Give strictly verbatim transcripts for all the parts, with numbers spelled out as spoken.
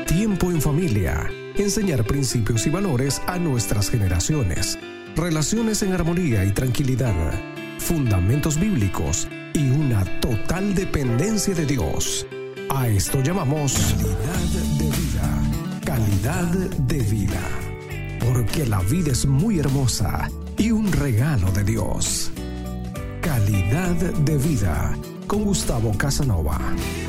tiempo en familia, enseñar principios y valores a nuestras generaciones, relaciones en armonía y tranquilidad, fundamentos bíblicos y una total dependencia de Dios. A esto llamamos calidad de vida. Calidad de vida. Porque la vida es muy hermosa y un regalo de Dios. Calidad de vida con Gustavo Casanova.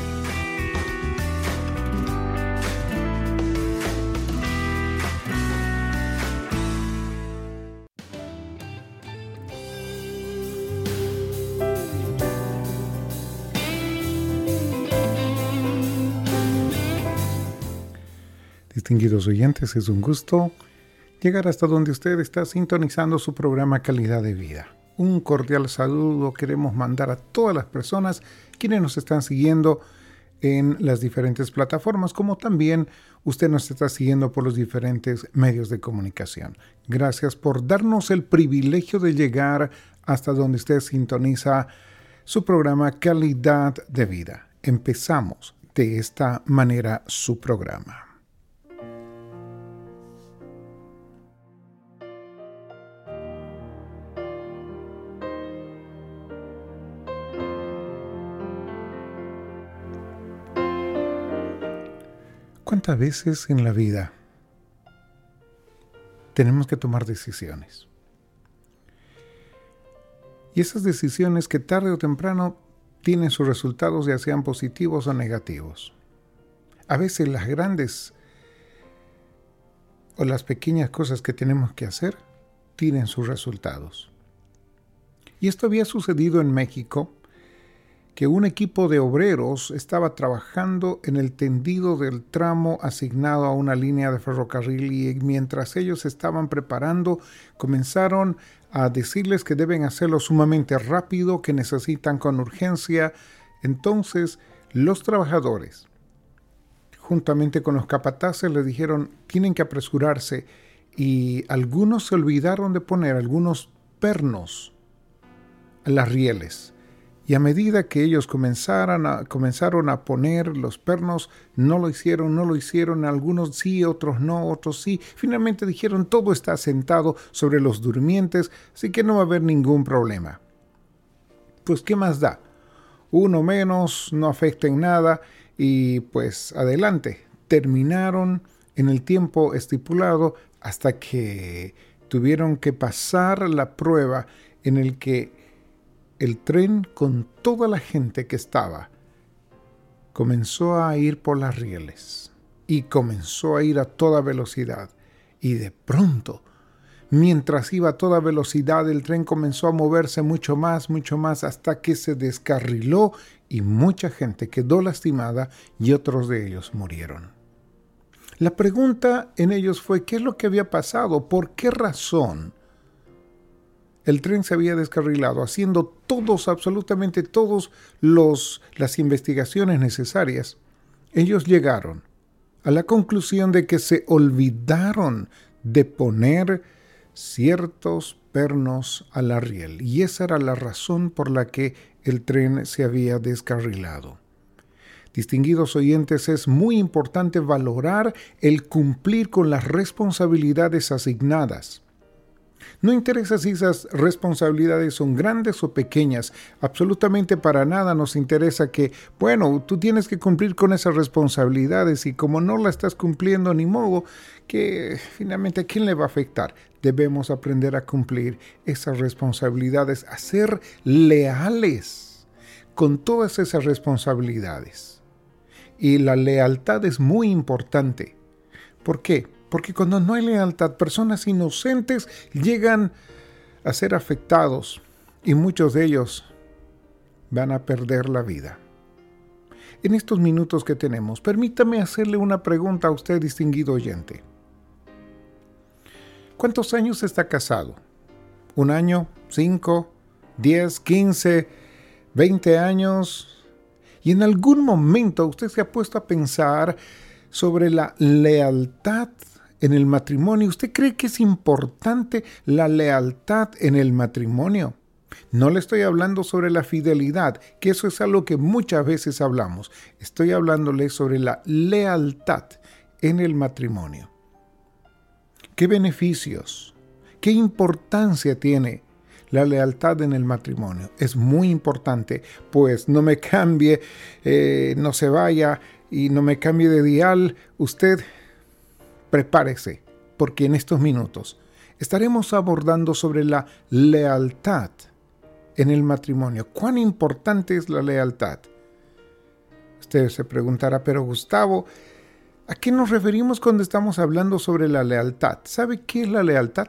Distinguidos oyentes, es un gusto llegar hasta donde usted está sintonizando su programa Calidad de Vida. Un cordial saludo queremos mandar a todas las personas quienes nos están siguiendo en las diferentes plataformas, como también usted nos está siguiendo por los diferentes medios de comunicación. Gracias por darnos el privilegio de llegar hasta donde usted sintoniza su programa Calidad de Vida. Empezamos de esta manera su programa. ¿Cuántas veces en la vida tenemos que tomar decisiones? Y esas decisiones que tarde o temprano tienen sus resultados, ya sean positivos o negativos. A veces las grandes o las pequeñas cosas que tenemos que hacer tienen sus resultados. Y esto había sucedido en México, que un equipo de obreros estaba trabajando en el tendido del tramo asignado a una línea de ferrocarril y mientras ellos estaban preparando, comenzaron a decirles que deben hacerlo sumamente rápido, que necesitan con urgencia. Entonces, los trabajadores, juntamente con los capataces, les dijeron, tienen que apresurarse, y algunos se olvidaron de poner algunos pernos a las rieles. Y a medida que ellos comenzaron a, comenzaron a poner los pernos, no lo hicieron, no lo hicieron, algunos sí, otros no, otros sí. Finalmente dijeron, todo está asentado sobre los durmientes, así que no va a haber ningún problema. Pues, ¿qué más da? Uno menos, no afecta en nada y pues adelante. Terminaron en el tiempo estipulado hasta que tuvieron que pasar la prueba en el que el tren, con toda la gente que estaba, comenzó a ir por las rieles y comenzó a ir a toda velocidad. Y de pronto, mientras iba a toda velocidad, el tren comenzó a moverse mucho más, mucho más, hasta que se descarriló y mucha gente quedó lastimada y otros de ellos murieron. La pregunta en ellos fue, ¿qué es lo que había pasado? ¿Por qué razón el tren se había descarrilado, haciendo todos, absolutamente todos los, las investigaciones necesarias? Ellos llegaron a la conclusión de que se olvidaron de poner ciertos pernos a la riel. Y esa era la razón por la que el tren se había descarrilado. Distinguidos oyentes, es muy importante valorar el cumplir con las responsabilidades asignadas. No interesa si esas responsabilidades son grandes o pequeñas, absolutamente para nada nos interesa que, bueno, tú tienes que cumplir con esas responsabilidades y como no la estás cumpliendo ni modo, que finalmente ¿a quién le va a afectar? Debemos aprender a cumplir esas responsabilidades, a ser leales con todas esas responsabilidades. Y la lealtad es muy importante. ¿Por qué? Porque cuando no hay lealtad, personas inocentes llegan a ser afectados y muchos de ellos van a perder la vida. En estos minutos que tenemos, permítame hacerle una pregunta a usted, distinguido oyente. ¿Cuántos años está casado? ¿Un año? ¿Cinco? ¿Diez? ¿Quince? ¿Veinte años? Y en algún momento usted se ha puesto a pensar sobre la lealtad en el matrimonio. ¿Usted cree que es importante la lealtad en el matrimonio? No le estoy hablando sobre la fidelidad, que eso es algo que muchas veces hablamos. Estoy hablándole sobre la lealtad en el matrimonio. ¿Qué beneficios, qué importancia tiene la lealtad en el matrimonio? Es muy importante, pues no me cambie, eh, no se vaya y no me cambie de dial. Usted prepárese, porque en estos minutos estaremos abordando sobre la lealtad en el matrimonio. ¿Cuán importante es la lealtad? Usted se preguntará, pero Gustavo, ¿a qué nos referimos cuando estamos hablando sobre la lealtad? ¿Sabe qué es la lealtad?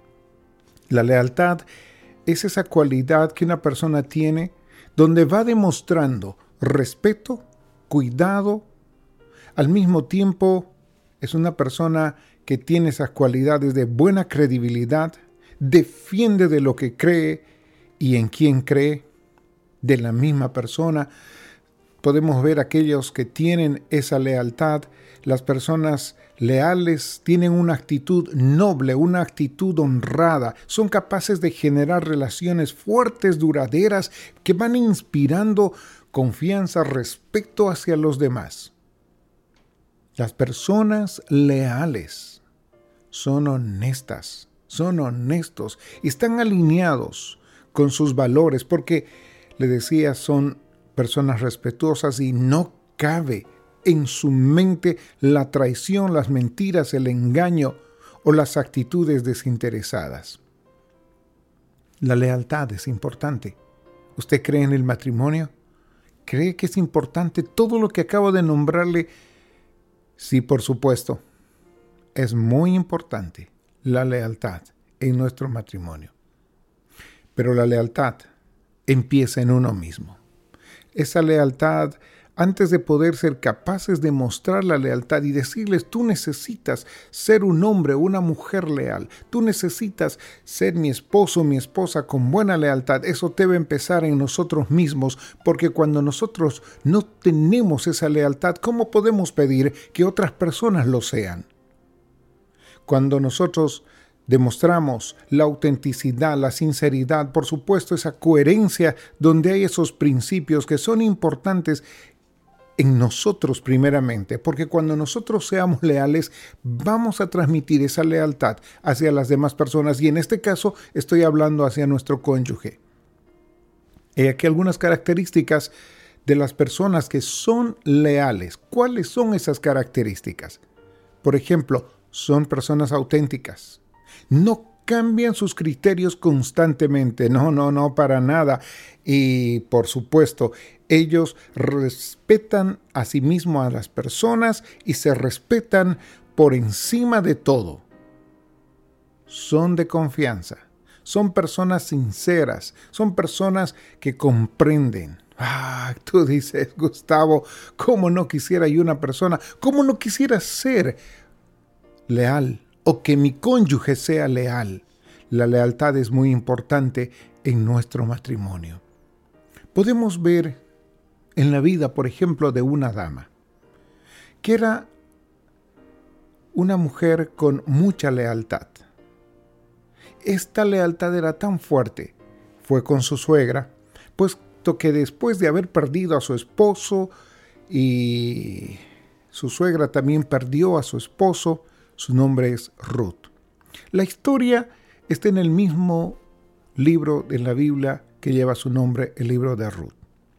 La lealtad es esa cualidad que una persona tiene donde va demostrando respeto, cuidado. Al mismo tiempo, es una persona que tiene esas cualidades de buena credibilidad, defiende de lo que cree y en quién cree, de la misma persona. Podemos ver aquellos que tienen esa lealtad. Las personas leales tienen una actitud noble, una actitud honrada. Son capaces de generar relaciones fuertes, duraderas, que van inspirando confianza, respeto hacia los demás. Las personas leales son honestas, son honestos y están alineados con sus valores, porque, le decía, son personas respetuosas y no cabe en su mente la traición, las mentiras, el engaño o las actitudes desinteresadas. La lealtad es importante. ¿Usted cree en el matrimonio? ¿Cree que es importante todo lo que acabo de nombrarle? Sí, por supuesto. Es muy importante la lealtad en nuestro matrimonio. Pero la lealtad empieza en uno mismo. Esa lealtad, antes de poder ser capaces de mostrar la lealtad y decirles, tú necesitas ser un hombre o una mujer leal, tú necesitas ser mi esposo o mi esposa con buena lealtad, eso debe empezar en nosotros mismos, porque cuando nosotros no tenemos esa lealtad, ¿cómo podemos pedir que otras personas lo sean? Cuando nosotros demostramos la autenticidad, la sinceridad, por supuesto, esa coherencia donde hay esos principios que son importantes en nosotros primeramente, porque cuando nosotros seamos leales, vamos a transmitir esa lealtad hacia las demás personas, y en este caso estoy hablando hacia nuestro cónyuge. Hay aquí algunas características de las personas que son leales. ¿Cuáles son esas características? Por ejemplo, son personas auténticas. No cambian sus criterios constantemente, no, no, no, para nada. Y por supuesto, ellos respetan a sí mismos a las personas y se respetan por encima de todo. Son de confianza, son personas sinceras, son personas que comprenden. Ah, tú dices, Gustavo, ¿cómo no quisiera yo una persona? ¿Cómo no quisiera ser leal? O que mi cónyuge sea leal. La lealtad es muy importante en nuestro matrimonio. Podemos ver en la vida, por ejemplo, de una dama, que era una mujer con mucha lealtad. Esta lealtad era tan fuerte, fue con su suegra, puesto que después de haber perdido a su esposo y su suegra también perdió a su esposo, su nombre es Ruth. La historia está en el mismo libro de la Biblia que lleva su nombre, el libro de Ruth.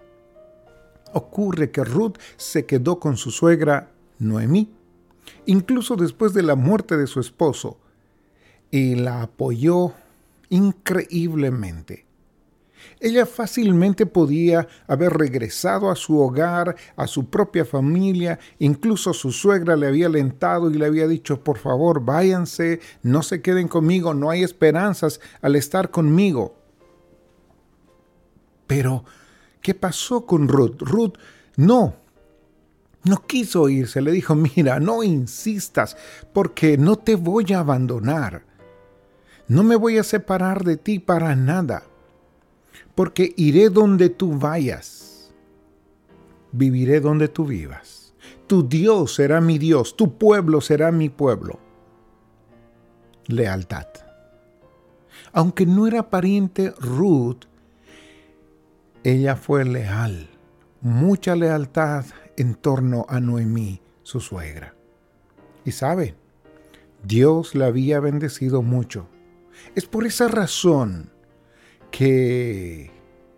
Ocurre que Ruth se quedó con su suegra Noemí, incluso después de la muerte de su esposo, y la apoyó increíblemente. Ella fácilmente podía haber regresado a su hogar, a su propia familia. Incluso su suegra le había alentado y le había dicho, por favor, váyanse, no se queden conmigo, no hay esperanzas al estar conmigo. Pero, ¿qué pasó con Ruth? Ruth no, no quiso irse. Le dijo, mira, no insistas, porque no te voy a abandonar. No me voy a separar de ti para nada. Porque iré donde tú vayas, viviré donde tú vivas. Tu Dios será mi Dios, tu pueblo será mi pueblo. Lealtad. Aunque no era pariente Ruth, ella fue leal, mucha lealtad en torno a Noemí, su suegra. Y sabe, Dios la había bendecido mucho. Es por esa razón que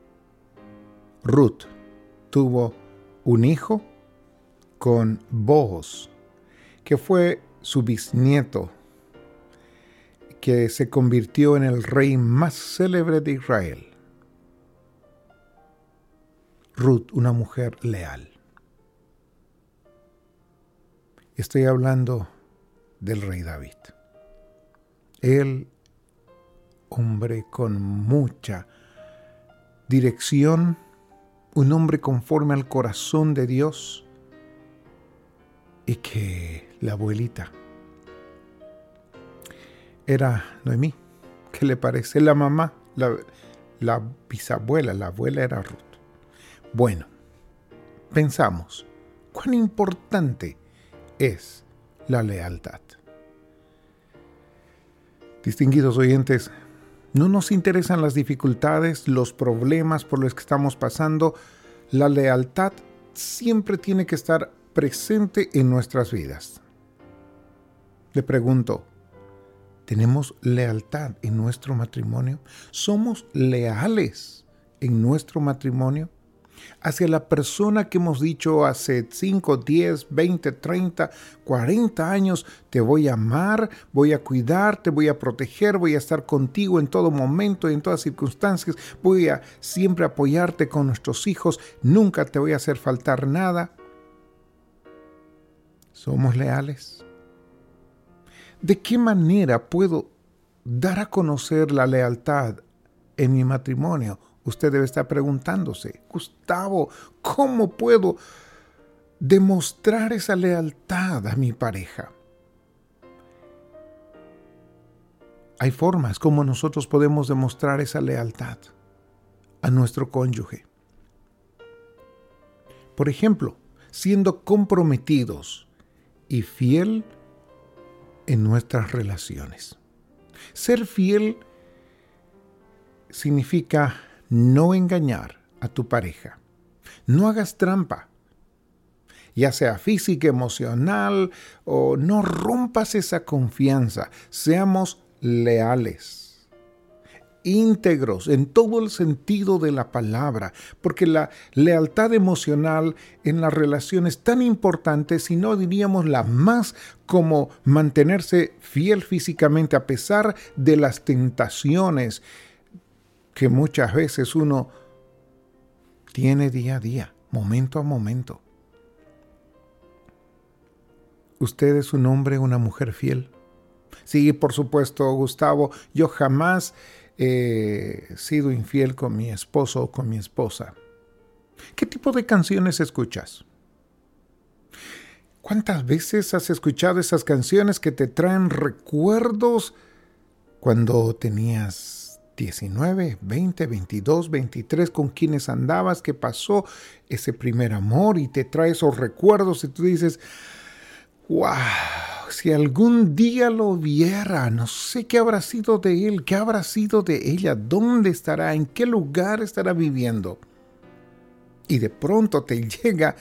Ruth tuvo un hijo con Booz, que fue su bisnieto, que se convirtió en el rey más célebre de Israel. Ruth, una mujer leal. Estoy hablando del rey David. Él, hombre con mucha dirección, un hombre conforme al corazón de Dios, y que la abuelita era Noemí. ¿Qué le parece? La mamá, la, la bisabuela, la abuela era Ruth. Bueno, pensamos, ¿cuán importante es la lealtad? Distinguidos oyentes, no nos interesan las dificultades, los problemas por los que estamos pasando. La lealtad siempre tiene que estar presente en nuestras vidas. Le pregunto, ¿tenemos lealtad en nuestro matrimonio? ¿Somos leales en nuestro matrimonio? Hacia la persona que hemos dicho hace cinco, diez, veinte, treinta, cuarenta años, te voy a amar, voy a cuidar, te voy a proteger, voy a estar contigo en todo momento y en todas circunstancias, voy a siempre apoyarte con nuestros hijos, nunca te voy a hacer faltar nada. ¿Somos leales? ¿De qué manera puedo dar a conocer la lealtad en mi matrimonio? Usted debe estar preguntándose, Gustavo, ¿cómo puedo demostrar esa lealtad a mi pareja? Hay formas como nosotros podemos demostrar esa lealtad a nuestro cónyuge. Por ejemplo, siendo comprometidos y fiel en nuestras relaciones. Ser fiel significa no engañar a tu pareja. No hagas trampa, ya sea física, emocional, o no rompas esa confianza. Seamos leales, íntegros en todo el sentido de la palabra, porque la lealtad emocional en las relaciones es tan importante, si no diríamos la más, como mantenerse fiel físicamente a pesar de las tentaciones que muchas veces uno tiene día a día, momento a momento. ¿Usted es un hombre o una mujer fiel? Sí, por supuesto, Gustavo, yo jamás he sido infiel con mi esposo o con mi esposa. ¿Qué tipo de canciones escuchas? ¿Cuántas veces has escuchado esas canciones que te traen recuerdos cuando tenías diecinueve, veinte, veintidós, veintitrés, con quienes andabas, qué pasó ese primer amor, y te trae esos recuerdos y tú dices, wow, si algún día lo viera, no sé qué habrá sido de él, qué habrá sido de ella, dónde estará, en qué lugar estará viviendo. Y de pronto te llega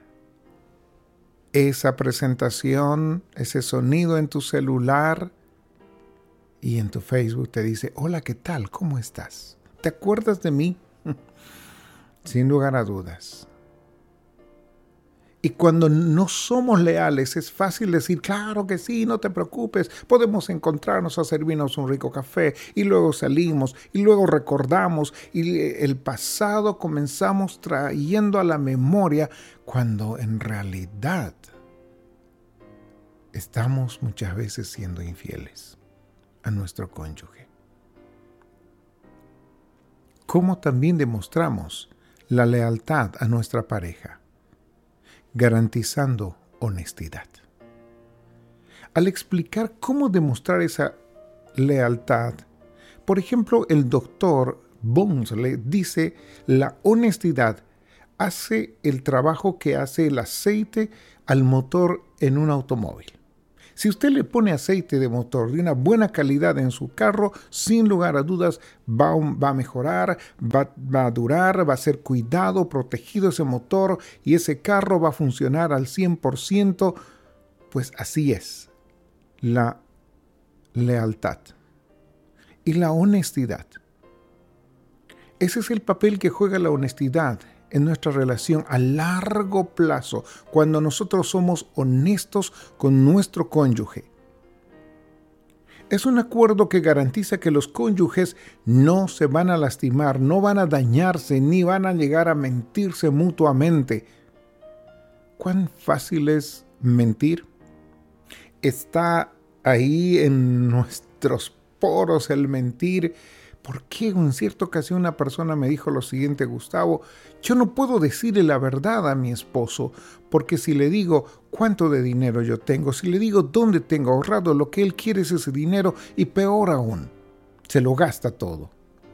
esa presentación, ese sonido en tu celular, y en tu Facebook te dice, hola, ¿qué tal? ¿Cómo estás? ¿Te acuerdas de mí? Sin lugar a dudas. Y cuando no somos leales, es fácil decir, claro que sí, no te preocupes, podemos encontrarnos a servirnos un rico café, y luego salimos, y luego recordamos, y el pasado comenzamos trayendo a la memoria, cuando en realidad estamos muchas veces siendo infieles a nuestro cónyuge. ¿Cómo también demostramos la lealtad a nuestra pareja? Garantizando honestidad. Al explicar cómo demostrar esa lealtad, por ejemplo, el doctor Bones dice, la honestidad hace el trabajo que hace el aceite al motor en un automóvil. Si usted le pone aceite de motor de una buena calidad en su carro, sin lugar a dudas va, va a mejorar, va, va a durar, va a ser cuidado, protegido ese motor, y ese carro va a funcionar al cien por ciento Pues así es la lealtad y la honestidad. Ese es el papel que juega la honestidad en nuestra relación a largo plazo, cuando nosotros somos honestos con nuestro cónyuge. Es un acuerdo que garantiza que los cónyuges no se van a lastimar, no van a dañarse, ni van a llegar a mentirse mutuamente. ¿Cuán fácil es mentir? Está ahí en nuestros poros el mentir. ¿Por qué en cierta ocasión una persona me dijo lo siguiente: Gustavo, yo no puedo decirle la verdad a mi esposo, porque si le digo cuánto de dinero yo tengo, si le digo dónde tengo ahorrado, lo que él quiere es ese dinero y peor aún, se lo gasta todo?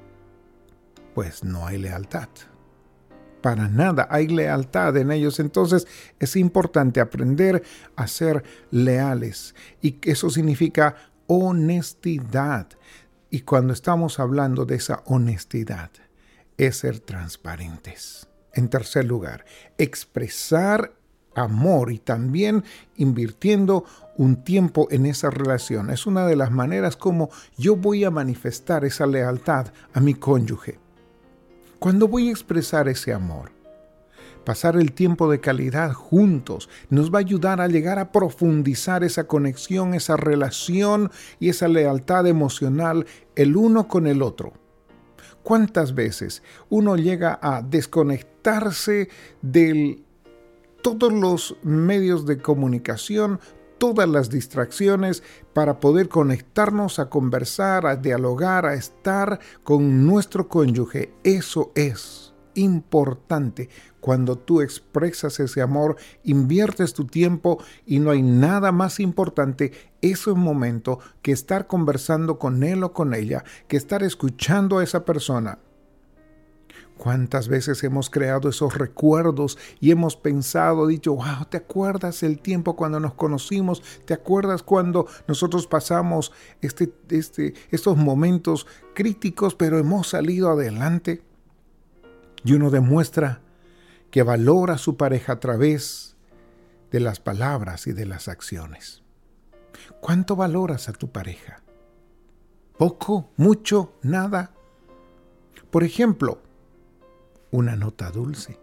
Pues no hay lealtad. Para nada hay lealtad en ellos. Entonces es importante aprender a ser leales, y eso significa honestidad. Y cuando estamos hablando de esa honestidad, es ser transparentes. En tercer lugar, expresar amor y también invirtiendo un tiempo en esa relación. Es una de las maneras como yo voy a manifestar esa lealtad a mi cónyuge. Cuando voy a expresar ese amor, pasar el tiempo de calidad juntos nos va a ayudar a llegar a profundizar esa conexión, esa relación y esa lealtad emocional el uno con el otro. ¿Cuántas veces uno llega a desconectarse de todos los medios de comunicación, todas las distracciones, para poder conectarnos, a conversar, a dialogar, a estar con nuestro cónyuge? Eso es importante. Cuando tú expresas ese amor, inviertes tu tiempo, y no hay nada más importante ese momento que estar conversando con él o con ella, que estar escuchando a esa persona. ¿Cuántas veces hemos creado esos recuerdos y hemos pensado, dicho, wow, ¿te acuerdas el tiempo cuando nos conocimos? ¿Te acuerdas cuando nosotros pasamos este, este, estos momentos críticos, pero hemos salido adelante? Y uno demuestra que valora a su pareja a través de las palabras y de las acciones. ¿Cuánto valoras a tu pareja? ¿Poco? ¿Mucho? ¿Nada? Por ejemplo, una nota dulce,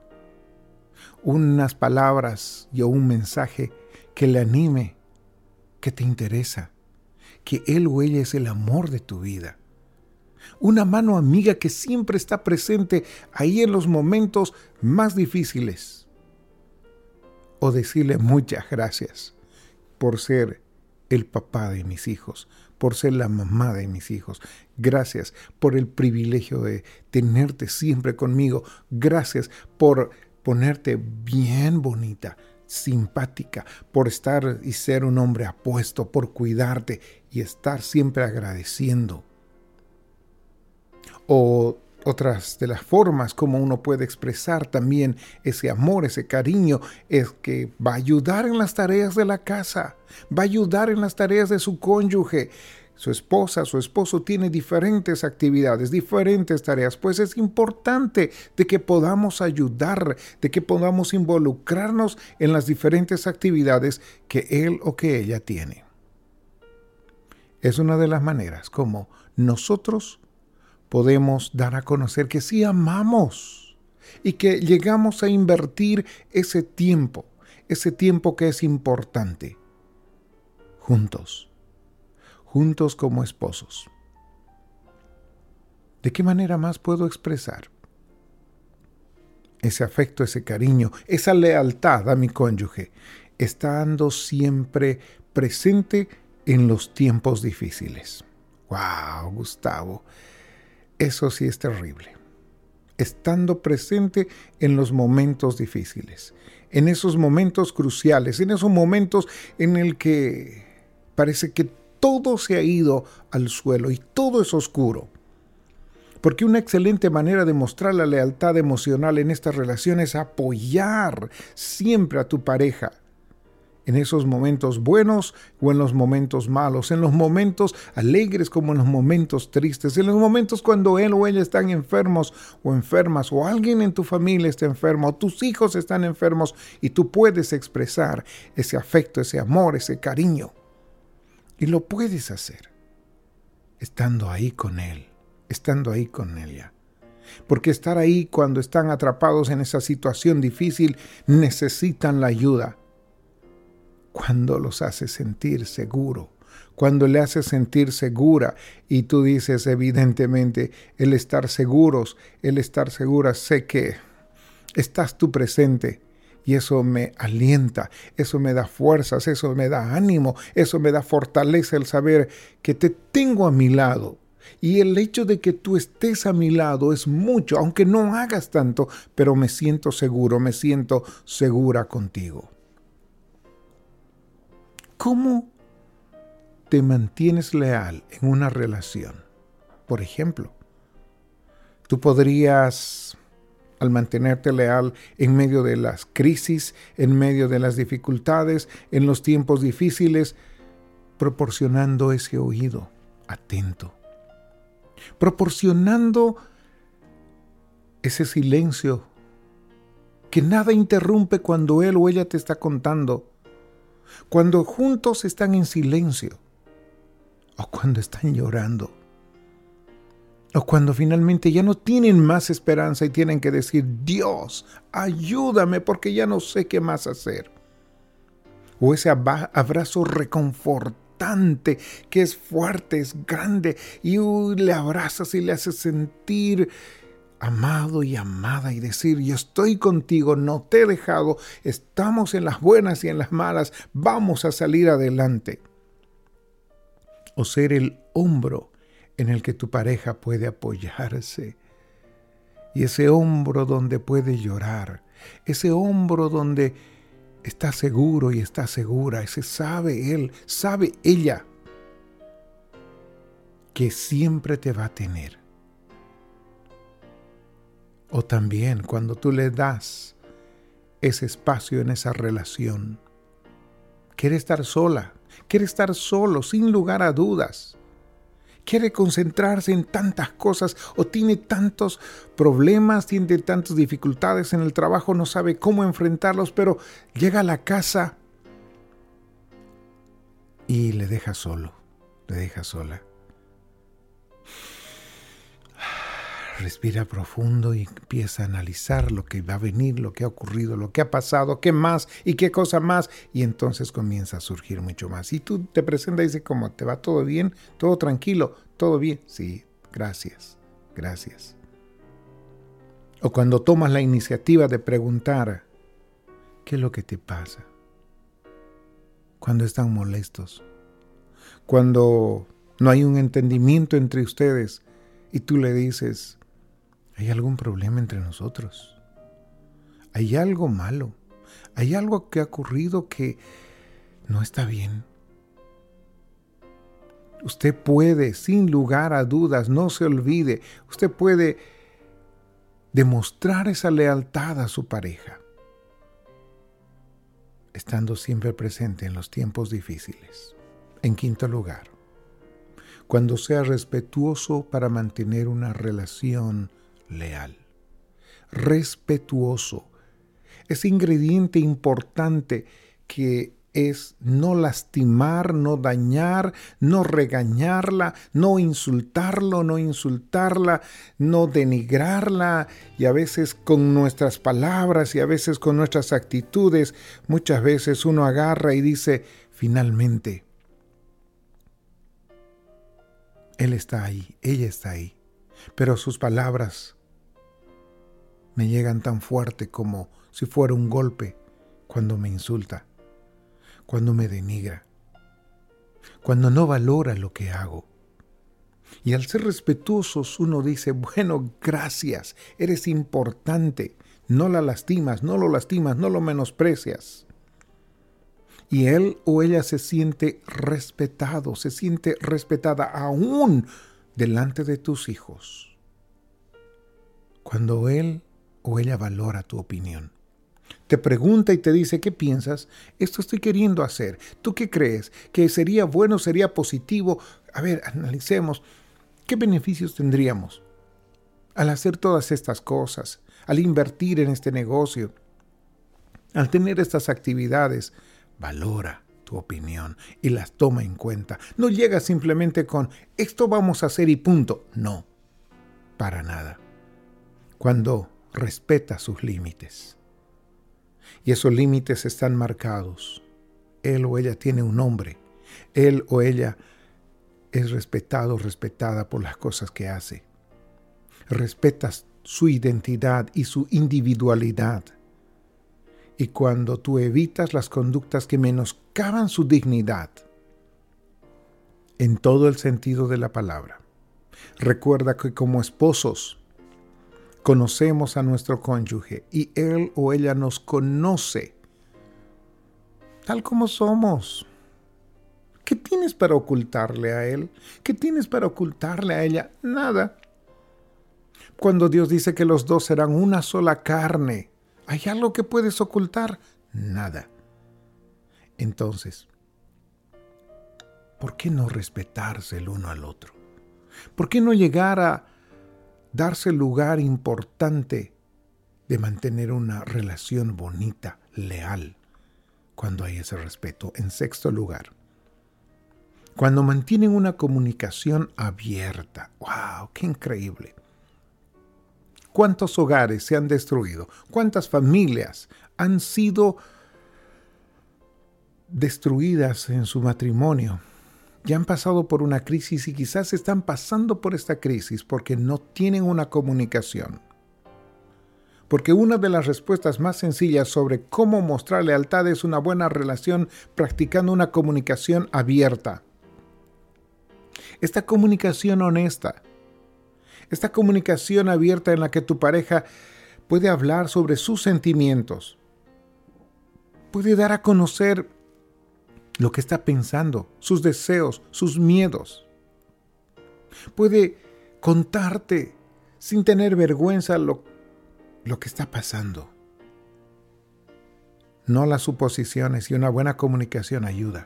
unas palabras y un mensaje que le anime, que te interesa, que él o ella es el amor de tu vida. Una mano amiga que siempre está presente ahí en los momentos más difíciles. O decirle muchas gracias por ser el papá de mis hijos, por ser la mamá de mis hijos. Gracias por el privilegio de tenerte siempre conmigo. Gracias por ponerte bien bonita, simpática, por estar y ser un hombre apuesto, por cuidarte y estar siempre agradeciendo. O otras de las formas como uno puede expresar también ese amor, ese cariño, es que va a ayudar en las tareas de la casa, va a ayudar en las tareas de su cónyuge. Su esposa, su esposo tiene diferentes actividades, diferentes tareas, pues es importante de que podamos ayudar, de que podamos involucrarnos en las diferentes actividades que él o que ella tiene. Es una de las maneras como nosotros podemos dar a conocer que sí amamos y que llegamos a invertir ese tiempo, ese tiempo que es importante, juntos, juntos como esposos. ¿De qué manera más puedo expresar ese afecto, ese cariño, esa lealtad a mi cónyuge? Estando siempre presente en los tiempos difíciles. ¡Wow, Gustavo! Eso sí es terrible. Estando presente en los momentos difíciles, en esos momentos cruciales, en esos momentos en el que parece que todo se ha ido al suelo y todo es oscuro. Porque una excelente manera de mostrar la lealtad emocional en esta relación es apoyar siempre a tu pareja En esos momentos buenos o en los momentos malos, en los momentos alegres como en los momentos tristes, en los momentos cuando él o ella están enfermos o enfermas, o alguien en tu familia está enfermo, o tus hijos están enfermos, y tú puedes expresar ese afecto, ese amor, ese cariño. Y lo puedes hacer estando ahí con él, estando ahí con ella. Porque estar ahí cuando están atrapados en esa situación difícil, necesitan la ayuda. Cuando los hace sentir seguro, cuando le hace sentir segura, y tú dices evidentemente, el estar seguros, el estar segura, sé que estás tú presente, y eso me alienta, eso me da fuerzas, eso me da ánimo, eso me da fortaleza, el saber que te tengo a mi lado. Y el hecho de que tú estés a mi lado es mucho, aunque no hagas tanto, pero me siento seguro, me siento segura contigo. ¿Cómo te mantienes leal en una relación? Por ejemplo, tú podrías, al mantenerte leal en medio de las crisis, en medio de las dificultades, en los tiempos difíciles, proporcionando ese oído atento, proporcionando ese silencio que nada interrumpe cuando él o ella te está contando, cuando juntos están en silencio, o cuando están llorando, o cuando finalmente ya no tienen más esperanza y tienen que decir, Dios, ayúdame porque ya no sé qué más hacer. O ese abrazo reconfortante que es fuerte, es grande, y uh, le abrazas y le haces sentir amado y amada, y decir, yo estoy contigo, no te he dejado, estamos en las buenas y en las malas, vamos a salir adelante. O ser el hombro en el que tu pareja puede apoyarse, y ese hombro donde puede llorar, ese hombro donde está seguro y está segura, ese sabe él, sabe ella, que siempre te va a tener. O también cuando tú le das ese espacio en esa relación, quiere estar sola, quiere estar solo, sin lugar a dudas. Quiere concentrarse en tantas cosas, o tiene tantos problemas, tiene tantas dificultades en el trabajo, no sabe cómo enfrentarlos, pero llega a la casa y le deja solo, le deja sola. Respira profundo y empieza a analizar lo que va a venir, lo que ha ocurrido, lo que ha pasado, qué más y qué cosa más. Y entonces comienza a surgir mucho más. Y tú te presentas y dices, ¿cómo te va? ¿Todo bien? ¿Todo tranquilo? ¿Todo bien? Sí, gracias, gracias. O cuando tomas la iniciativa de preguntar, ¿qué es lo que te pasa? Cuando están molestos, cuando no hay un entendimiento entre ustedes y tú le dices, ¿hay algún problema entre nosotros? ¿Hay algo malo? ¿Hay algo que ha ocurrido que no está bien? Usted puede, sin lugar a dudas, no se olvide, usted puede demostrar esa lealtad a su pareja, estando siempre presente en los tiempos difíciles. En quinto lugar, cuando sea respetuoso para mantener una relación leal. Respetuoso. Ese ingrediente importante que es no lastimar, no dañar, no regañarla, no insultarlo, no insultarla, no denigrarla, y a veces con nuestras palabras y a veces con nuestras actitudes, muchas veces uno agarra y dice, finalmente, él está ahí, ella está ahí, pero sus palabras me llegan tan fuerte como si fuera un golpe cuando me insulta, cuando me denigra, cuando no valora lo que hago. Y al ser respetuosos uno dice, bueno, gracias, eres importante, no la lastimas, no lo lastimas, no lo menosprecias. Y él o ella se siente respetado, se siente respetada aún delante de tus hijos. Cuando él o ella valora tu opinión, te pregunta y te dice, ¿qué piensas? Esto estoy queriendo hacer. ¿Tú qué crees? ¿Que sería bueno, sería positivo? A ver, analicemos. ¿Qué beneficios tendríamos al hacer todas estas cosas, al invertir en este negocio, al tener estas actividades? Valora tu opinión y las toma en cuenta. No llega simplemente con, esto vamos a hacer y punto. No, para nada. Cuando respeta sus límites. Y esos límites están marcados. Él o ella tiene un nombre. Él o ella es respetado o respetada por las cosas que hace. Respetas su identidad y su individualidad. Y cuando tú evitas las conductas que menoscaban su dignidad, en todo el sentido de la palabra, recuerda que como esposos conocemos a nuestro cónyuge y él o ella nos conoce tal como somos. ¿Qué tienes para ocultarle a él? ¿Qué tienes para ocultarle a ella? Nada. Cuando Dios dice que los dos serán una sola carne, ¿hay algo que puedes ocultar? Nada. Entonces, ¿por qué no respetarse el uno al otro? ¿Por qué no llegar a darse el lugar importante de mantener una relación bonita, leal, cuando hay ese respeto? En sexto lugar, cuando mantienen una comunicación abierta. ¡Wow! ¡Qué increíble! ¿Cuántos hogares se han destruido? ¿Cuántas familias han sido destruidas en su matrimonio? Ya han pasado por una crisis y quizás están pasando por esta crisis porque no tienen una comunicación. Porque una de las respuestas más sencillas sobre cómo mostrar lealtad es una buena relación practicando una comunicación abierta. Esta comunicación honesta, esta comunicación abierta en la que tu pareja puede hablar sobre sus sentimientos, puede dar a conocer lo que está pensando, sus deseos, sus miedos. Puede contarte sin tener vergüenza lo, lo que está pasando. No las suposiciones, y una buena comunicación ayuda.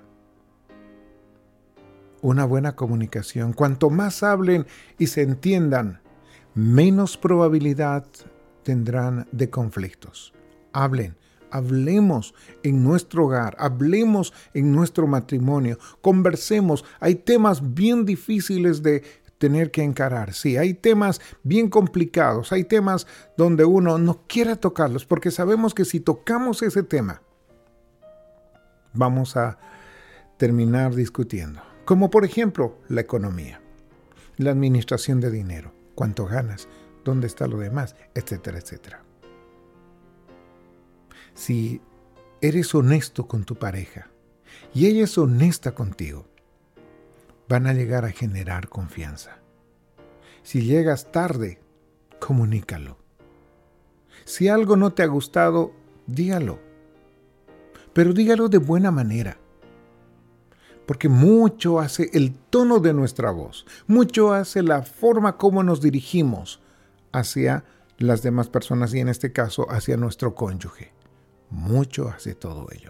Una buena comunicación. Cuanto más hablen y se entiendan, menos probabilidad tendrán de conflictos. Hablen. Hablemos en nuestro hogar, hablemos en nuestro matrimonio, conversemos. Hay temas bien difíciles de tener que encarar. Sí, hay temas bien complicados, hay temas donde uno no quiere tocarlos, porque sabemos que si tocamos ese tema, vamos a terminar discutiendo. Como por ejemplo, la economía, la administración de dinero, cuánto ganas, dónde está lo demás, etcétera, etcétera. Si eres honesto con tu pareja y ella es honesta contigo, van a llegar a generar confianza. Si llegas tarde, comunícalo. Si algo no te ha gustado, dígalo. Pero dígalo de buena manera. Porque mucho hace el tono de nuestra voz, mucho hace la forma como nos dirigimos hacia las demás personas y en este caso hacia nuestro cónyuge. Mucho hace todo ello.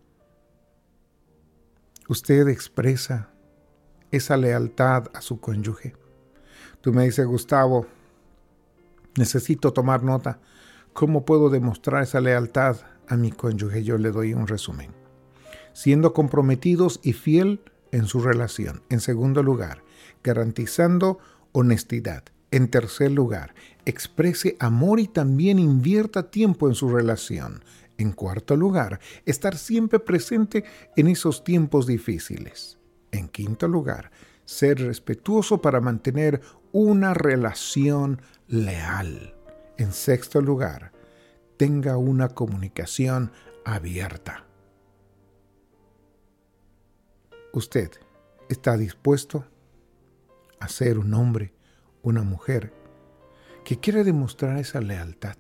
Usted expresa esa lealtad a su cónyuge. Tú me dices, Gustavo, necesito tomar nota. ¿Cómo puedo demostrar esa lealtad a mi cónyuge? Yo le doy un resumen. Siendo comprometidos y fiel en su relación. En segundo lugar, garantizando honestidad. En tercer lugar, exprese amor y también invierta tiempo en su relación. En cuarto lugar, estar siempre presente en esos tiempos difíciles. En quinto lugar, ser respetuoso para mantener una relación leal. En sexto lugar, tenga una comunicación abierta. ¿Usted está dispuesto a ser un hombre, una mujer que quiere demostrar esa lealtad?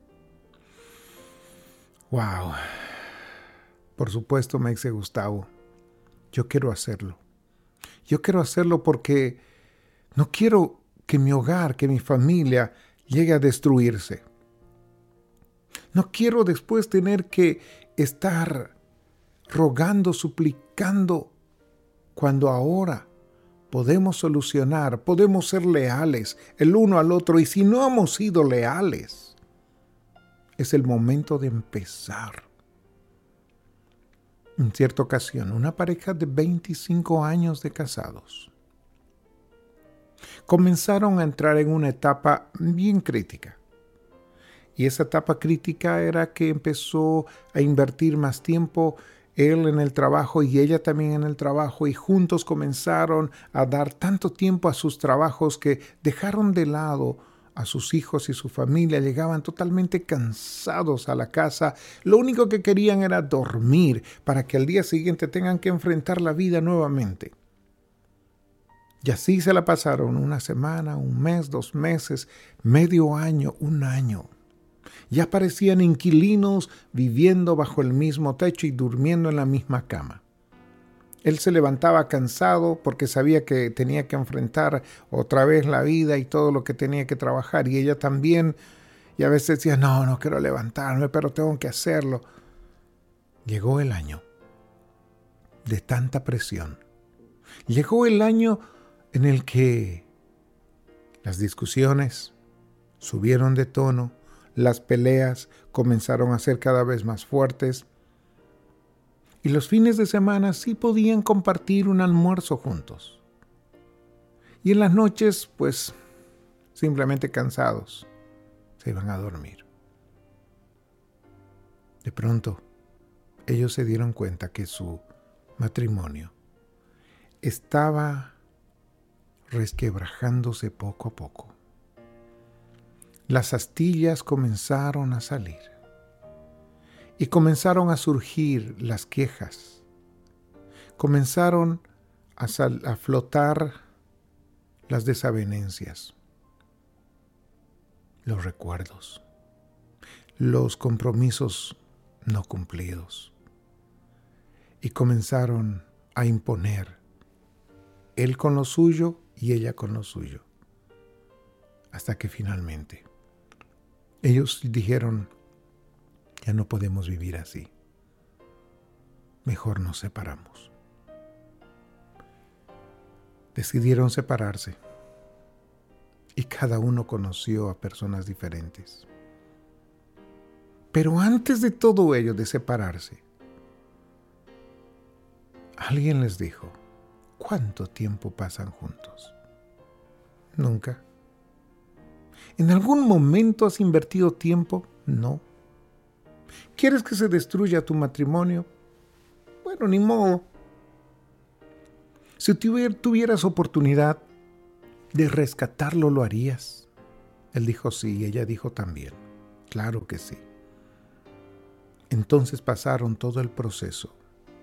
Wow. Por supuesto, me dice Gustavo, yo quiero hacerlo. Yo quiero hacerlo porque no quiero que mi hogar, que mi familia llegue a destruirse. No quiero después tener que estar rogando, suplicando, cuando ahora podemos solucionar, podemos ser leales el uno al otro. Y si no hemos sido leales, es el momento de empezar. En cierta ocasión, una pareja de veinticinco años de casados comenzaron a entrar en una etapa bien crítica. Y esa etapa crítica era que empezó a invertir más tiempo él en el trabajo y ella también en el trabajo, y juntos comenzaron a dar tanto tiempo a sus trabajos que dejaron de lado a sus hijos y su familia. Llegaban totalmente cansados a la casa. Lo único que querían era dormir para que al día siguiente tengan que enfrentar la vida nuevamente. Y así se la pasaron una semana, un mes, dos meses, medio año, un año. Ya parecían inquilinos viviendo bajo el mismo techo y durmiendo en la misma cama. Él se levantaba cansado porque sabía que tenía que enfrentar otra vez la vida y todo lo que tenía que trabajar. Y ella también, y a veces decía, no, no quiero levantarme, pero tengo que hacerlo. Llegó el año de tanta presión. Llegó el año en el que las discusiones subieron de tono, las peleas comenzaron a ser cada vez más fuertes, y los fines de semana sí podían compartir un almuerzo juntos. Y en las noches, pues, simplemente cansados, se iban a dormir. De pronto, ellos se dieron cuenta que su matrimonio estaba resquebrajándose poco a poco. Las astillas comenzaron a salir y comenzaron a surgir las quejas. Comenzaron a, sal- a flotar las desavenencias, los recuerdos, los compromisos no cumplidos, y comenzaron a imponer, él con lo suyo y ella con lo suyo, hasta que finalmente ellos dijeron, ya no podemos vivir así, mejor nos separamos. Decidieron separarse y cada uno conoció a personas diferentes. Pero antes de todo ello, de separarse, alguien les dijo, ¿cuánto tiempo pasan juntos? Nunca. ¿En algún momento has invertido tiempo? No. ¿Quieres que se destruya tu matrimonio? Bueno, ni modo. Si tuvieras oportunidad de rescatarlo, ¿lo harías? Él dijo sí, y ella dijo también. Claro que sí. Entonces pasaron todo el proceso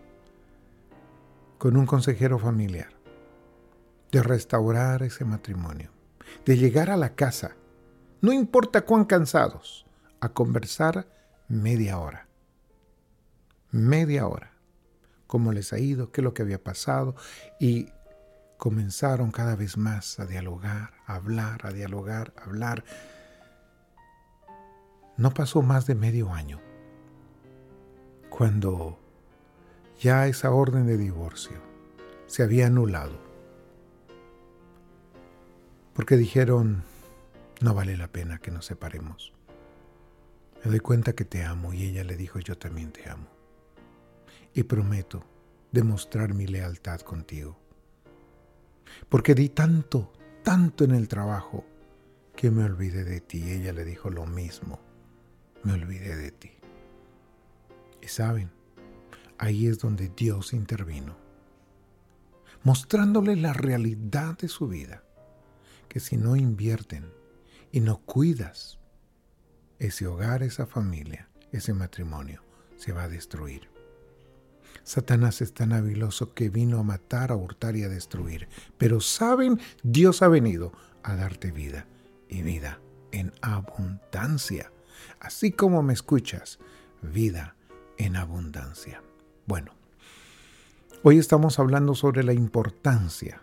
con un consejero familiar de restaurar ese matrimonio, de llegar a la casa, no importa cuán cansados, a conversar media hora. Media hora. Cómo les ha ido, qué es lo que había pasado. Y comenzaron cada vez más a dialogar, a hablar, a dialogar, a hablar. No pasó más de medio año cuando ya esa orden de divorcio se había anulado. Porque dijeron, no vale la pena que nos separemos. Me doy cuenta que te amo, y ella le dijo, yo también te amo. Y prometo demostrar mi lealtad contigo. Porque di tanto, tanto en el trabajo, que me olvidé de ti. Y ella le dijo lo mismo, me olvidé de ti. Y saben, ahí es donde Dios intervino, mostrándole la realidad de su vida, que si no invierten y no cuidas, ese hogar, esa familia, ese matrimonio se va a destruir. Satanás es tan habiloso que vino a matar, a hurtar y a destruir. Pero saben, Dios ha venido a darte vida, y vida en abundancia. Así como me escuchas, vida en abundancia. Bueno, hoy estamos hablando sobre la importancia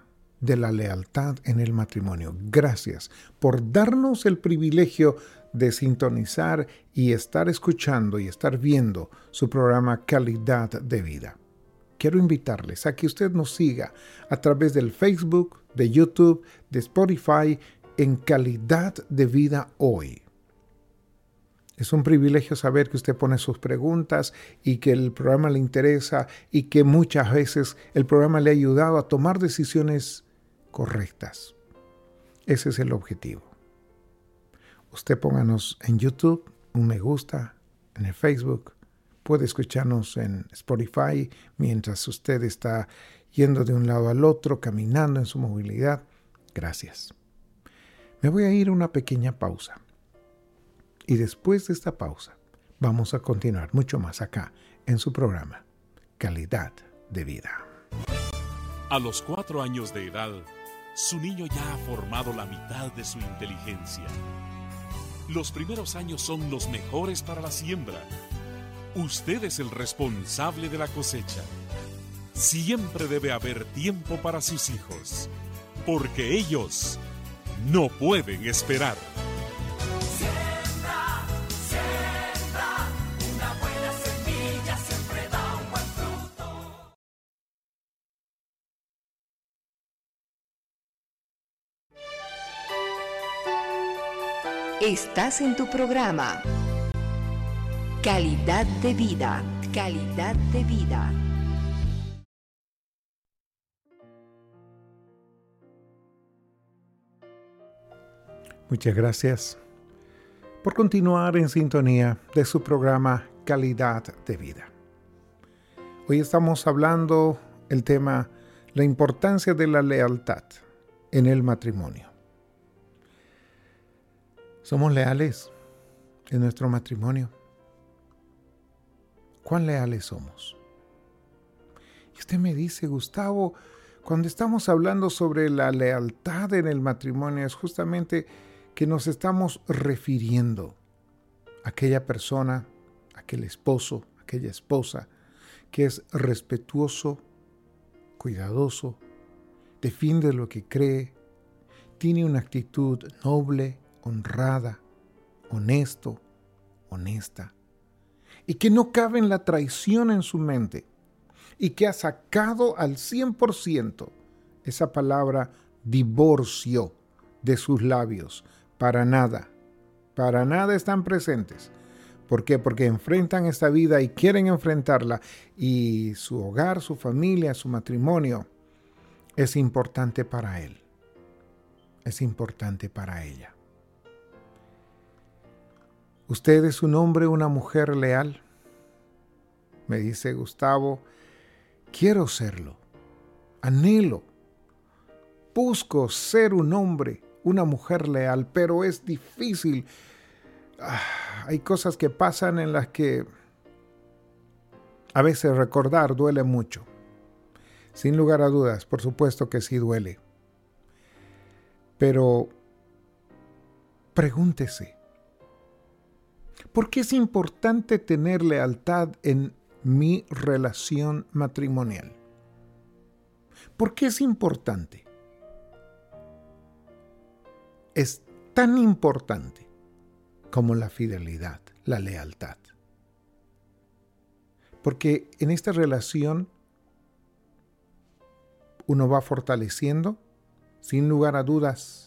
de la lealtad en el matrimonio. Gracias por darnos el privilegio de sintonizar y estar escuchando y estar viendo su programa Calidad de Vida. Quiero invitarles a que usted nos siga a través del Facebook, de YouTube, de Spotify en Calidad de Vida Hoy. Es un privilegio saber que usted pone sus preguntas y que el programa le interesa y que muchas veces el programa le ha ayudado a tomar decisiones correctas. Ese es el objetivo. Usted pónganos en YouTube un me gusta, en el Facebook. Puede escucharnos en Spotify mientras usted está yendo de un lado al otro, caminando en su movilidad. Gracias. Me voy a ir a una pequeña pausa. Y después de esta pausa, vamos a continuar mucho más acá en su programa, Calidad de Vida. A los cuatro años de edad, su niño ya ha formado la mitad de su inteligencia. Los primeros años son los mejores para la siembra. Usted es el responsable de la cosecha. Siempre debe haber tiempo para sus hijos, porque ellos no pueden esperar. Estás en tu programa Calidad de Vida, Calidad de Vida. Muchas gracias por continuar en sintonía de su programa Calidad de Vida. Hoy estamos hablando el tema la importancia de la lealtad en el matrimonio. ¿Somos leales en nuestro matrimonio? ¿Cuán leales somos? Y usted me dice, Gustavo, cuando estamos hablando sobre la lealtad en el matrimonio, es justamente que nos estamos refiriendo a aquella persona, aquel esposo, aquella esposa, que es respetuoso, cuidadoso, defiende lo que cree, tiene una actitud noble, honrada, honesto, honesta, y que no cabe en la traición en su mente, y que ha sacado al cien por ciento esa palabra divorcio de sus labios. Para nada, para nada están presentes. ¿Por qué? Porque enfrentan esta vida y quieren enfrentarla, y su hogar, su familia, su matrimonio es importante para él, es importante para ella. ¿Usted es un hombre o una mujer leal? Me dice Gustavo, quiero serlo, anhelo, busco ser un hombre, una mujer leal, pero es difícil. Ah, hay cosas que pasan en las que a veces recordar duele mucho. Sin lugar a dudas, por supuesto que sí duele. Pero pregúntese, ¿por qué es importante tener lealtad en mi relación matrimonial? ¿Por qué es importante? Es tan importante como la fidelidad, la lealtad. Porque en esta relación uno va fortaleciendo, sin lugar a dudas.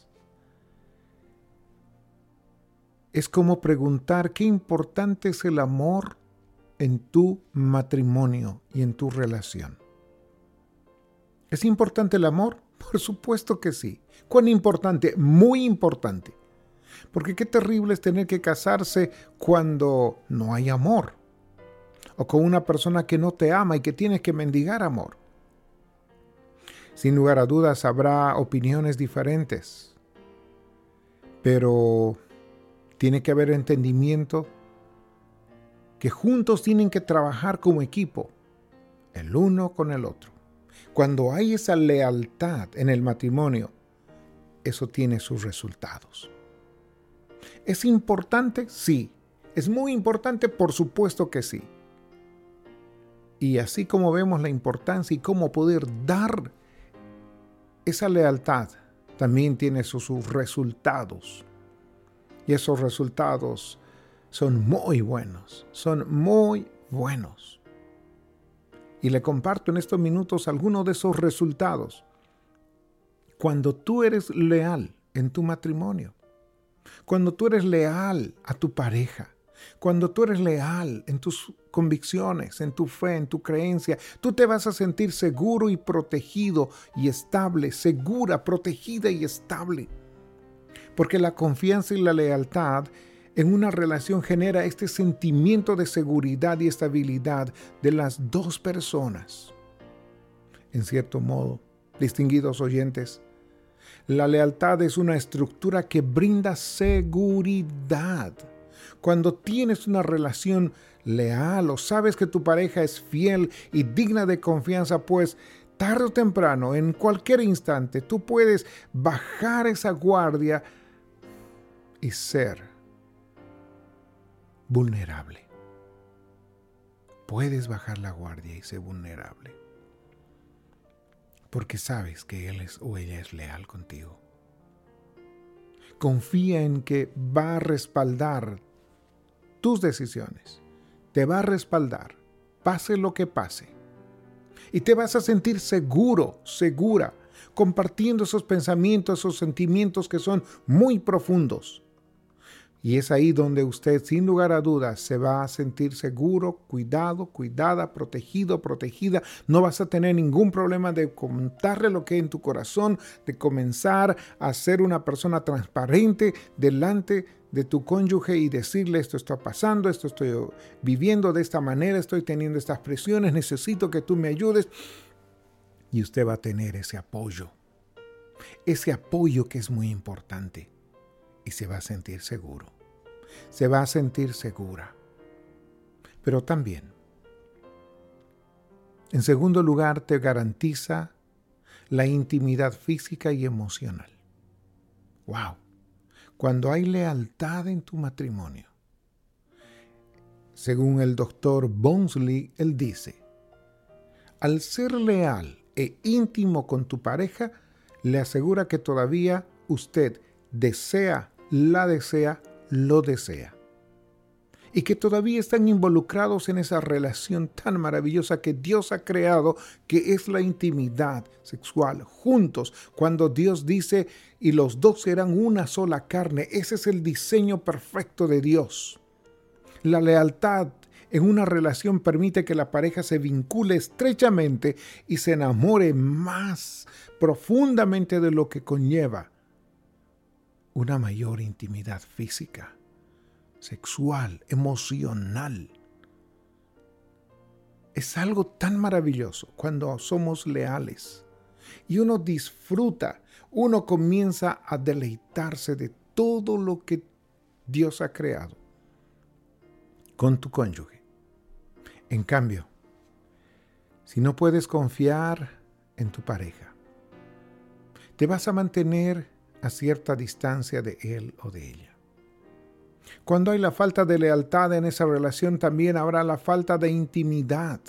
Es como preguntar qué importante es el amor en tu matrimonio y en tu relación. ¿Es importante el amor? Por supuesto que sí. ¿Cuán importante? Muy importante. Porque qué terrible es tener que casarse cuando no hay amor. O con una persona que no te ama y que tienes que mendigar amor. Sin lugar a dudas habrá opiniones diferentes. Pero tiene que haber entendimiento que juntos tienen que trabajar como equipo, el uno con el otro. Cuando hay esa lealtad en el matrimonio, eso tiene sus resultados. ¿Es importante? Sí. ¿Es muy importante? Por supuesto que sí. Y así como vemos la importancia y cómo poder dar esa lealtad también tiene sus, sus resultados. Y esos resultados son muy buenos, son muy buenos. Y le comparto en estos minutos algunos de esos resultados. Cuando tú eres leal en tu matrimonio, cuando tú eres leal a tu pareja, cuando tú eres leal en tus convicciones, en tu fe, en tu creencia, tú te vas a sentir seguro y protegido y estable, segura, protegida y estable. Porque la confianza y la lealtad en una relación genera este sentimiento de seguridad y estabilidad de las dos personas. En cierto modo, distinguidos oyentes, la lealtad es una estructura que brinda seguridad. Cuando tienes una relación leal o sabes que tu pareja es fiel y digna de confianza, pues tarde o temprano, en cualquier instante, tú puedes bajar esa guardia y ser vulnerable. Puedes bajar la guardia y ser vulnerable. Porque sabes que él es o ella es leal contigo. Confía en que va a respaldar tus decisiones. Te va a respaldar, pase lo que pase. Y te vas a sentir seguro, segura, compartiendo esos pensamientos, esos sentimientos que son muy profundos. Y es ahí donde usted, sin lugar a dudas, se va a sentir seguro, cuidado, cuidada, protegido, protegida. No vas a tener ningún problema de contarle lo que hay en tu corazón, de comenzar a ser una persona transparente delante de tu cónyuge y decirle: esto está pasando, esto estoy viviendo de esta manera, estoy teniendo estas presiones, necesito que tú me ayudes. Y usted va a tener ese apoyo, ese apoyo que es muy importante. Y se va a sentir seguro. Se va a sentir segura. Pero también, en segundo lugar, te garantiza la intimidad física y emocional. ¡Wow! Cuando hay lealtad en tu matrimonio, según el doctor Bonsley, él dice: al ser leal e íntimo con tu pareja, le asegura que todavía usted desea la desea, lo desea. Y que todavía están involucrados en esa relación tan maravillosa que Dios ha creado, que es la intimidad sexual, juntos. Cuando Dios dice: y los dos serán una sola carne, ese es el diseño perfecto de Dios. La lealtad en una relación permite que la pareja se vincule estrechamente y se enamore más profundamente de lo que conlleva una mayor intimidad física, sexual, emocional. Es algo tan maravilloso cuando somos leales y uno disfruta, uno comienza a deleitarse de todo lo que Dios ha creado con tu cónyuge. En cambio, si no puedes confiar en tu pareja, te vas a mantener a cierta distancia de él o de ella. Cuando hay la falta de lealtad en esa relación, también habrá la falta de intimidad.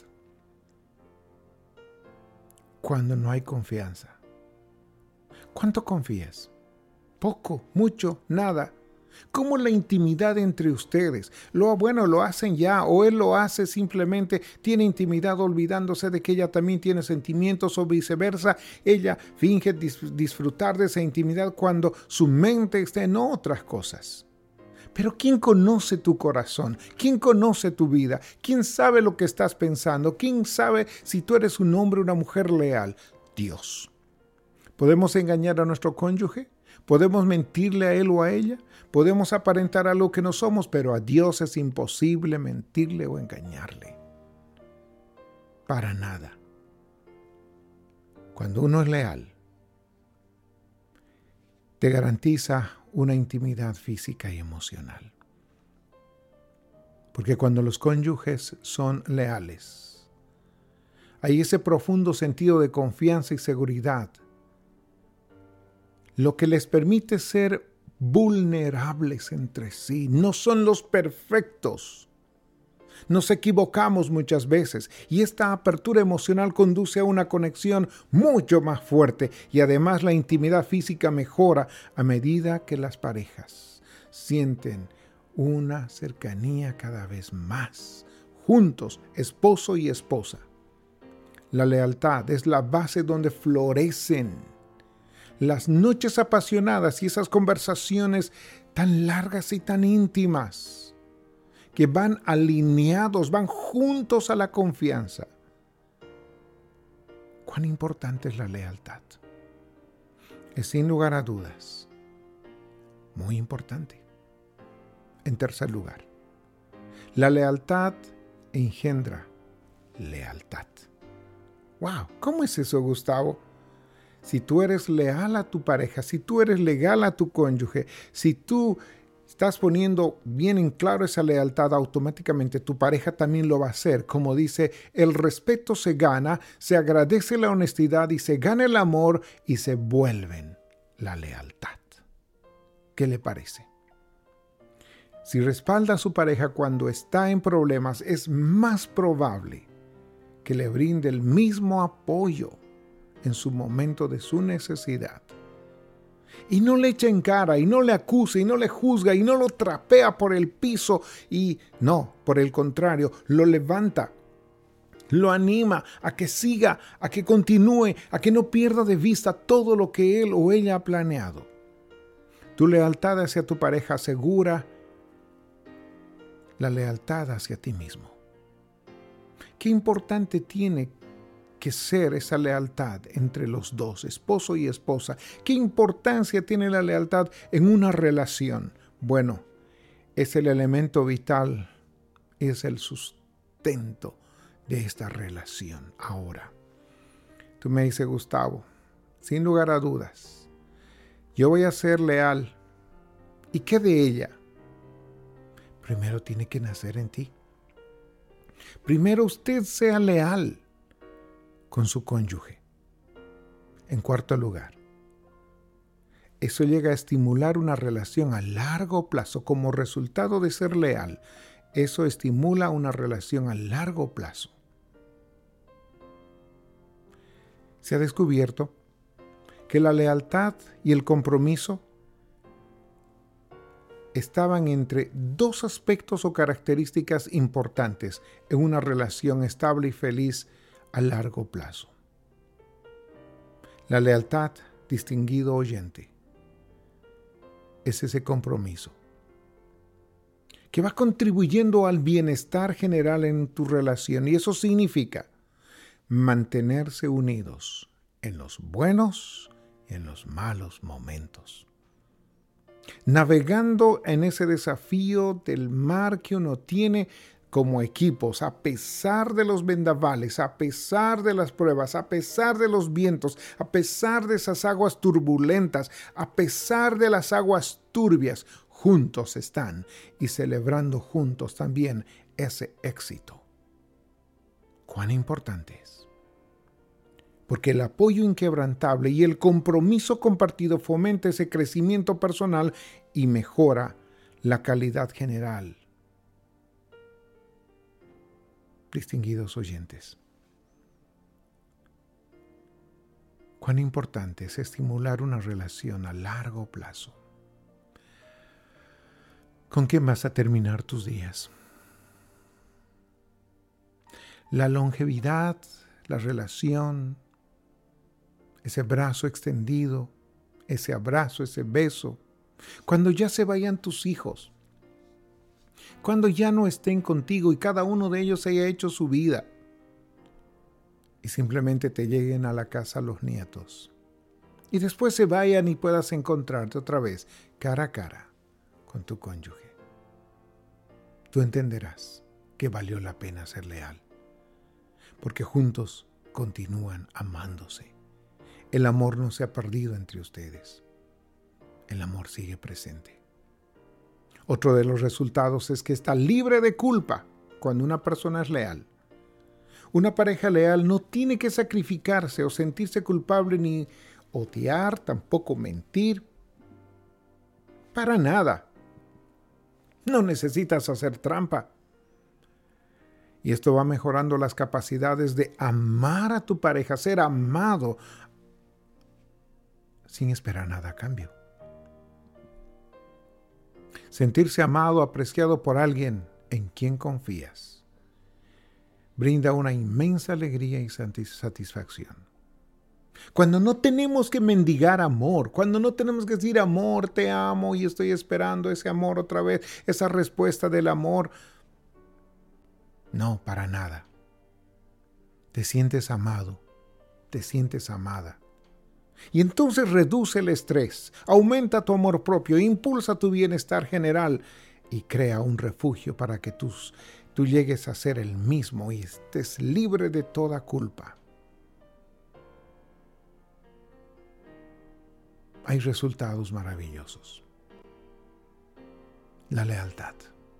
Cuando no hay confianza. ¿Cuánto confías? Poco, mucho, nada. ¿Cómo la intimidad entre ustedes? Lo bueno lo hacen ya, o él lo hace simplemente, tiene intimidad olvidándose de que ella también tiene sentimientos, o viceversa. Ella finge dis- disfrutar de esa intimidad cuando su mente está en otras cosas. Pero ¿quién conoce tu corazón? ¿Quién conoce tu vida? ¿Quién sabe lo que estás pensando? ¿Quién sabe si tú eres un hombre o una mujer leal? Dios. ¿Podemos engañar a nuestro cónyuge? ¿Podemos mentirle a él o a ella? Podemos aparentar algo que no somos, pero a Dios es imposible mentirle o engañarle. Para nada. Cuando uno es leal, te garantiza una intimidad física y emocional. Porque cuando los cónyuges son leales, hay ese profundo sentido de confianza y seguridad, lo que les permite ser vulnerables entre sí. No son los perfectos, Nos equivocamos muchas veces y esta apertura emocional conduce a una conexión mucho más fuerte y además la intimidad física mejora a medida que las parejas sienten una cercanía cada vez más, juntos, esposo y esposa. La lealtad es la base donde florecen las noches apasionadas y esas conversaciones tan largas y tan íntimas que van alineados, van juntos a la confianza. ¿Cuán importante es la lealtad? Es sin lugar a dudas muy importante. En tercer lugar, la lealtad engendra lealtad. ¡Wow! ¿Cómo es eso, Gustavo? Si tú eres leal a tu pareja, si tú eres leal a tu cónyuge, si tú estás poniendo bien en claro esa lealtad, automáticamente tu pareja también lo va a hacer. Como dice, el respeto se gana, se agradece la honestidad y se gana el amor y se vuelven la lealtad. ¿Qué le parece? Si respalda a su pareja cuando está en problemas, es más probable que le brinde el mismo apoyo en su momento de su necesidad. Y no le echa en cara, y no le acusa, y no le juzga, y no lo trapea por el piso, y no, por el contrario, lo levanta, lo anima a que siga, a que continúe, a que no pierda de vista todo lo que él o ella ha planeado. Tu lealtad hacia tu pareja asegura la lealtad hacia ti mismo. Qué importante tiene que ser esa lealtad entre los dos, esposo y esposa. ¿Qué importancia tiene la lealtad en una relación? Bueno, es el elemento vital, es el sustento de esta relación. Ahora, tú me dices, Gustavo, sin lugar a dudas, yo voy a ser leal. ¿Y qué de ella? Primero tiene que nacer en ti. Primero usted sea leal con su cónyuge. En cuarto lugar, eso llega a estimular una relación a largo plazo. Como resultado de ser leal, eso estimula una relación a largo plazo. Se ha descubierto que la lealtad y el compromiso estaban entre dos aspectos o características importantes en una relación estable y feliz a largo plazo. La lealtad, distinguido oyente, es ese compromiso que va contribuyendo al bienestar general en tu relación, y eso significa mantenerse unidos en los buenos y en los malos momentos. Navegando en ese desafío del mar que uno tiene como equipos, a pesar de los vendavales, a pesar de las pruebas, a pesar de los vientos, a pesar de esas aguas turbulentas, a pesar de las aguas turbias, juntos están y celebrando juntos también ese éxito. ¿Cuán importante es? Porque el apoyo inquebrantable y el compromiso compartido fomenta ese crecimiento personal y mejora la calidad general. Distinguidos oyentes, cuán importante es estimular una relación a largo plazo. ¿Con quién vas a terminar tus días? La longevidad, la relación, ese brazo extendido, ese abrazo, ese beso, cuando ya se vayan tus hijos, cuando ya no estén contigo y cada uno de ellos haya hecho su vida y simplemente te lleguen a la casa los nietos y después se vayan y puedas encontrarte otra vez cara a cara con tu cónyuge, tú entenderás que valió la pena ser leal, porque juntos continúan amándose. El amor no se ha perdido entre ustedes. El amor sigue presente. Otro de los resultados es que está libre de culpa cuando una persona es leal. Una pareja leal no tiene que sacrificarse o sentirse culpable ni odiar, tampoco mentir. Para nada. No necesitas hacer trampa. Y esto va mejorando las capacidades de amar a tu pareja, ser amado, sin esperar nada a cambio. Sentirse amado, apreciado por alguien en quien confías, brinda una inmensa alegría y satisfacción. Cuando no tenemos que mendigar amor, cuando no tenemos que decir amor, te amo y estoy esperando ese amor otra vez, esa respuesta del amor. No, para nada. Te sientes amado, te sientes amada. Y entonces reduce el estrés, aumenta tu amor propio, impulsa tu bienestar general y crea un refugio para que tus, tú llegues a ser el mismo y estés libre de toda culpa. Hay resultados maravillosos. La lealtad.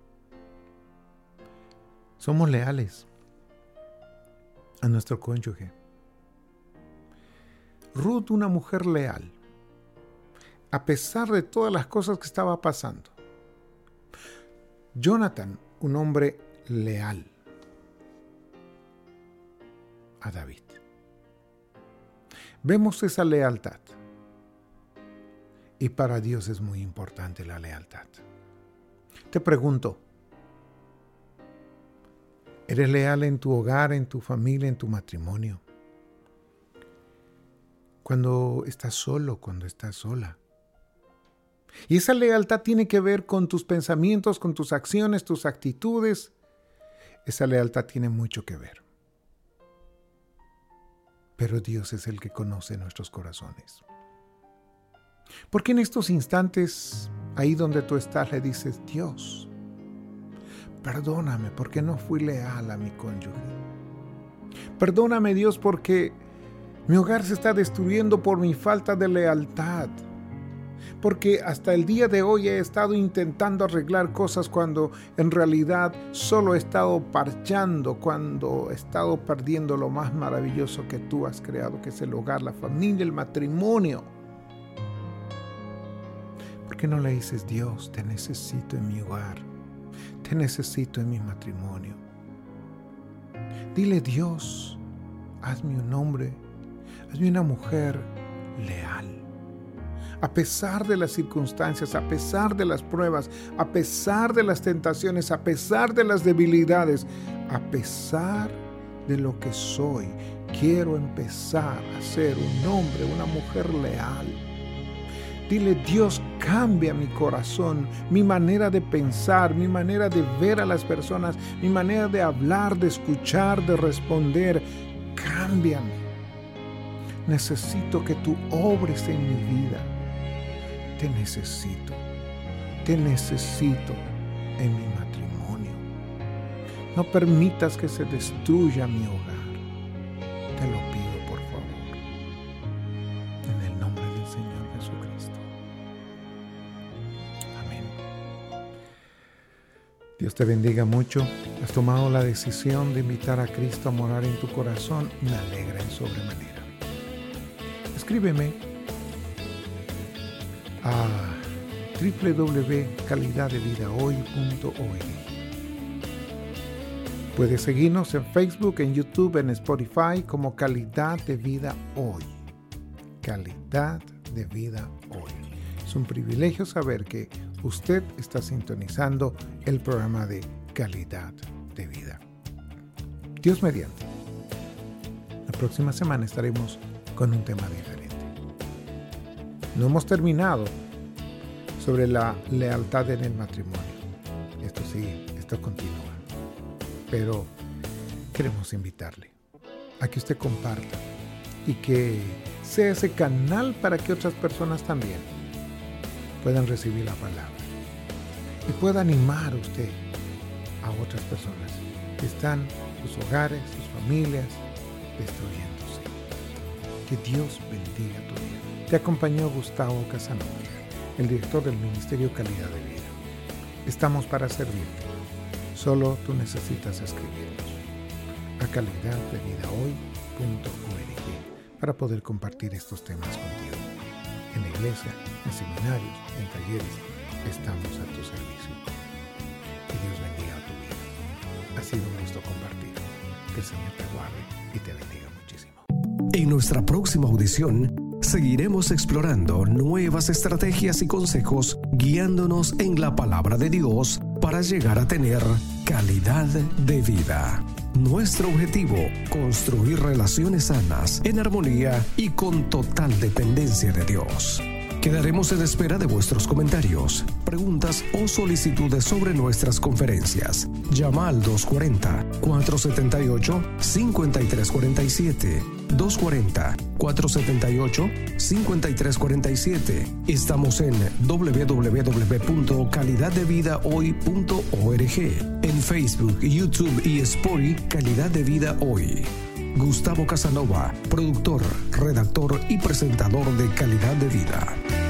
Somos leales a nuestro cónyuge. Ruth, una mujer leal, a pesar de todas las cosas que estaba pasando. Jonathan, un hombre leal a David. Vemos esa lealtad. Y para Dios es muy importante la lealtad. Te pregunto, ¿eres leal en tu hogar, en tu familia, en tu matrimonio? Cuando estás solo, cuando estás sola. Y esa lealtad tiene que ver con tus pensamientos, con tus acciones, tus actitudes. Esa lealtad tiene mucho que ver. Pero Dios es el que conoce nuestros corazones. Porque en estos instantes, ahí donde tú estás, le dices, Dios, perdóname porque no fui leal a mi cónyuge. Perdóname, Dios, porque mi hogar se está destruyendo por mi falta de lealtad. Porque hasta el día de hoy he estado intentando arreglar cosas cuando en realidad solo he estado parchando, cuando he estado perdiendo lo más maravilloso que tú has creado, que es el hogar, la familia, el matrimonio. ¿Por qué no le dices, Dios, te necesito en mi hogar, te necesito en mi matrimonio? Dile, Dios, hazme un hombre, hazme una mujer leal. A pesar de las circunstancias, a pesar de las pruebas, a pesar de las tentaciones, a pesar de las debilidades, a pesar de lo que soy, quiero empezar a ser un hombre, una mujer leal. Dile, Dios, cambia mi corazón, mi manera de pensar, mi manera de ver a las personas, mi manera de hablar, de escuchar, de responder. Cámbiame. Necesito que tú obres en mi vida. Te necesito. Te necesito en mi matrimonio. No permitas que se destruya mi hogar. Te lo pido, por favor. En el nombre del Señor Jesucristo. Amén. Dios te bendiga mucho. Has tomado la decisión de invitar a Cristo a morar en tu corazón. Me alegra en sobremanera. Escríbeme a doble u doble u doble u punto calidad de vida hoy punto org. Puedes seguirnos en Facebook, en YouTube, en Spotify como Calidad de Vida Hoy. Calidad de Vida Hoy. Es un privilegio saber que usted está sintonizando el programa de Calidad de Vida. Dios mediante. La próxima semana estaremos con un tema diferente. No hemos terminado sobre la lealtad en el matrimonio. Esto sigue, esto continúa. Pero queremos invitarle a que usted comparta y que sea ese canal para que otras personas también puedan recibir la palabra y pueda animar a usted a otras personas que están sus hogares, sus familias destruyéndose. Que Dios bendiga tu vida. Te acompañó Gustavo Casanova, el director del Ministerio Calidad de Vida. Estamos para servirte. Solo tú necesitas escribirnos a calidad de vida hoy punto org para poder compartir estos temas contigo. En la iglesia, en seminarios, en talleres, estamos a tu servicio. Que Dios bendiga tu vida. Ha sido un gusto compartir. Que el Señor te guarde y te bendiga muchísimo. En nuestra próxima audición, seguiremos explorando nuevas estrategias y consejos, guiándonos en la palabra de Dios para llegar a tener calidad de vida. Nuestro objetivo, construir relaciones sanas, en armonía y con total dependencia de Dios. Quedaremos en espera de vuestros comentarios, preguntas o solicitudes sobre nuestras conferencias. Llama al dos cuatro cero, cuatro siete ocho, cinco tres cuatro siete. dos cuatro cero, cuatro siete ocho, cinco tres cuatro siete. Estamos en doble u doble u doble u punto calidad de vida hoy punto org. En Facebook, YouTube y Spotify, Calidad de Vida Hoy. Gustavo Casanova, productor, redactor y presentador de Calidad de Vida.